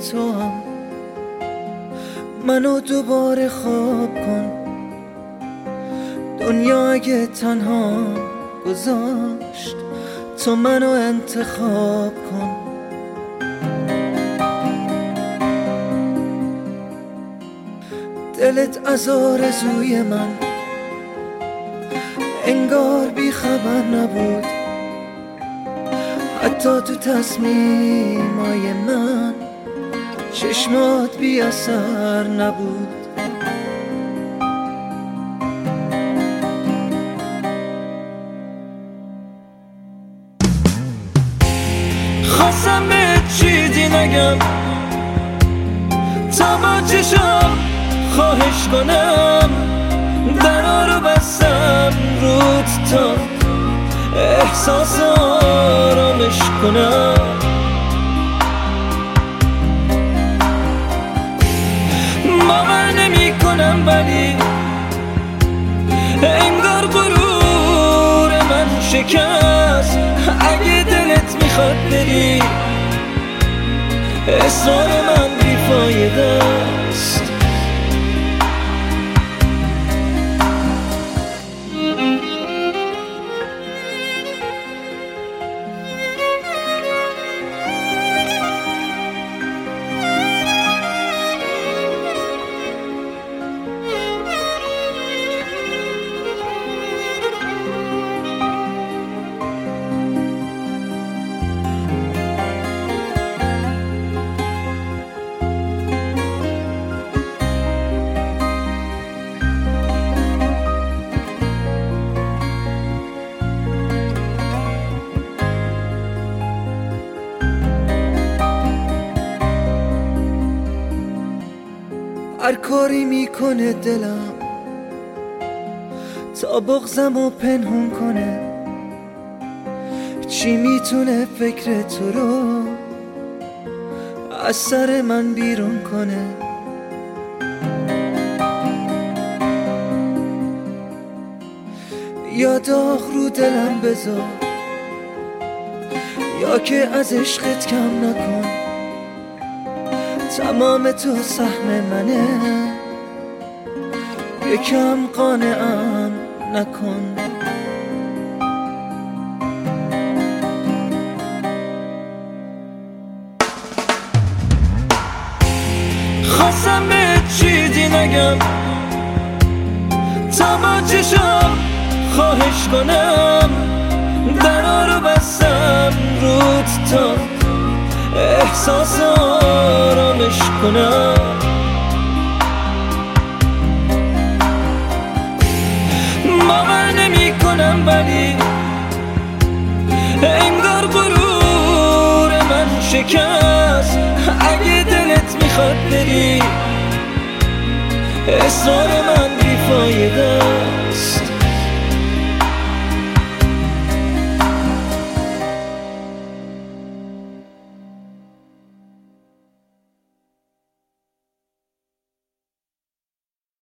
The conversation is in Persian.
تو هم منو دوباره خواب کن. دنیا اگه تنها گذاشت تو منو انتخاب کن. دلت از آرزوی من انگار بی خبر نبود، حتی تو تصمیمای من چشمات بی اثر نبود. خواستم به چیزی نگم تا با چشم خواهش کنم، درا رو بستم رود تا احساس آرامش کنم. باور نمی کنم ولی انگار غرور من شکست. اگه دلت میخواد بری اصرار من بیفایده است. هر کاری میکنه دلم تا بغضمو پنهون کنه، چی میتونه فکر تو رو از سر من بیرون کنه. یا داغ رو دلم بذار یا که از عشقت کم نکن. تمام تو سهم منه، یکم قانعم نکن. خواستم به چیزی نگم تا با چشم خواهش کنم، درا رو بستم رود تا احساس آرامش کنم. باور نمی کنم ولی انگار غرور من شکست. اگه دلت میخواد بری اصرار من بیفایده